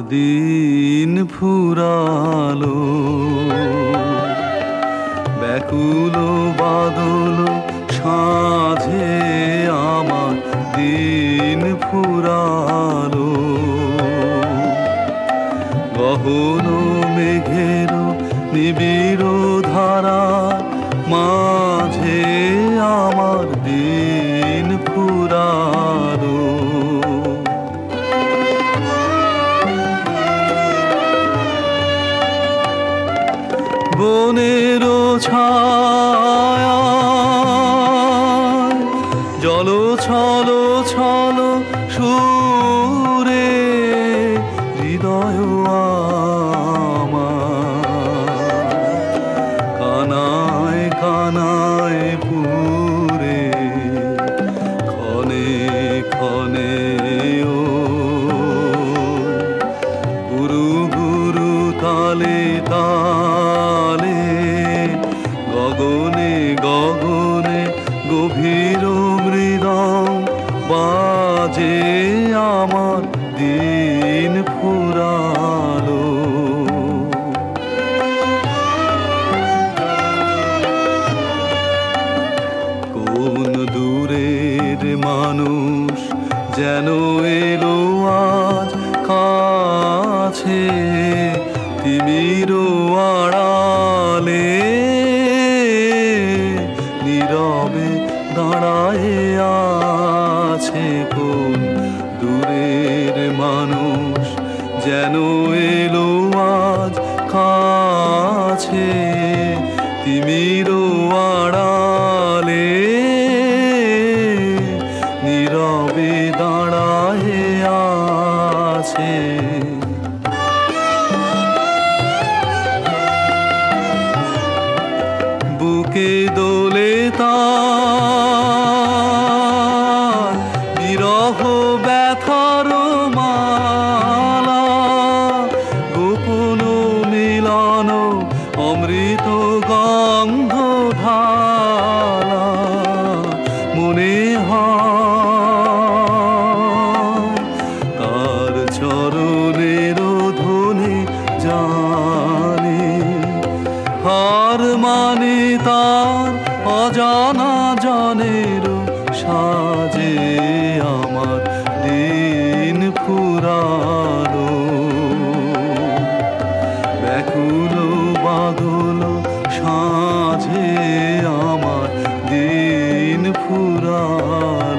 দিন ফুরালো, ব্যাকুল বাদল সাঁঝে আমার দিন ফুরালো। গহন মেঘের নিবিড় ধারা মাঝে আমার দিন ফুরালো। বনের ছায়া জল ছল ছল সুরে হৃদয় আমার কানায় কানায় পুরে ক্ষণে ক্ষণে ও গুরু গুরু তালে তালে গগনে গগনে গভীর মৃদং বাজে আমার দিন ফুরালো। কোন দূরের মানুষ যেন এলো আজ কাছে তিমির আড়ালে, নীরবে দাঁড়ায় আছে কোন দূরের মানুষ যেন এলো আজ কাছে তিমির আড়ালে, নীরবে দাঁড়ায় আছে। বুকে দোলে তার বিরহ ব্যথার মালা, গোপন মিলন অমৃত গন্ধ ঢালা, মনে হয় তার চরণের ধ্বনি জানে, হার মানে তার অজানা জনের সাজে আমার দিন ফুরালো। ব্যাকুল বাদল সাঁঝে আমার দিন ফুরালো।